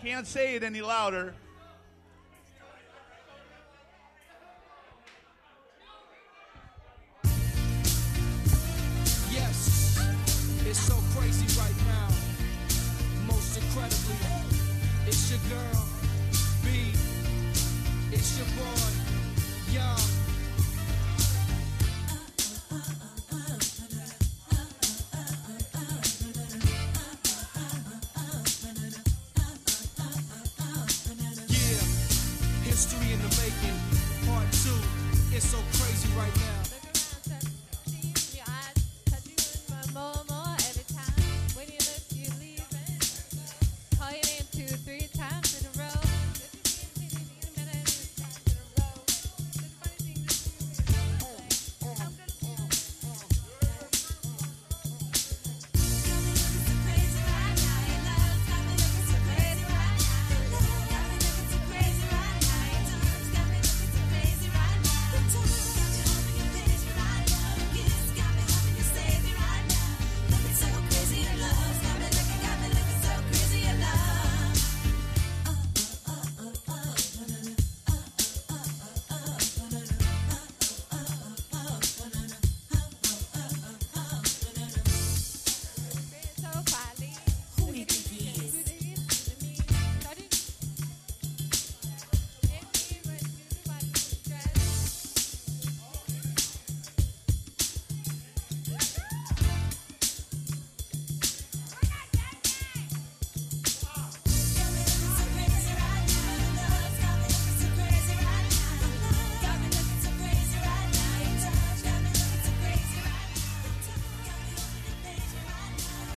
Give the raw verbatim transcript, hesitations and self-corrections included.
can't say it any louder. Yes, it's so crazy right now. Most incredibly, it's your girl, B. It's your boy, Young. History in the making, part two. It's so crazy right now.